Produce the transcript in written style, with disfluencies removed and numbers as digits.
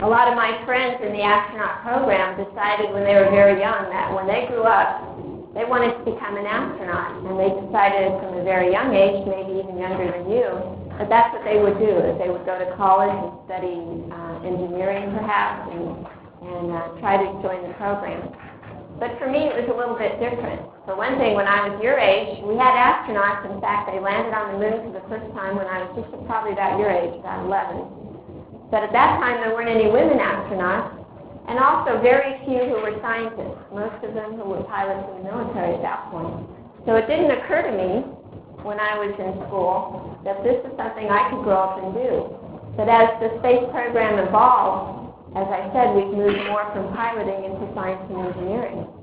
A lot of my friends in the astronaut program decided when they were very young that when they grew up, they wanted to become an astronaut. And they decided from a very young age, maybe even younger than you, that that's what they would do, that they would go to college and study engineering perhaps and try to join the program. But for me, it was a little bit different. For one thing, when I was your age, we had astronauts. In fact, they landed on the moon for the first time when I was just probably about your age, about 11. But at that time, there weren't any women astronauts, and also very few who were scientists, most of them who were pilots in the military at that point. So it didn't occur to me when I was in school that this is something I could grow up and do. But as the space program evolved, as I said, we've moved more from piloting into science and engineering.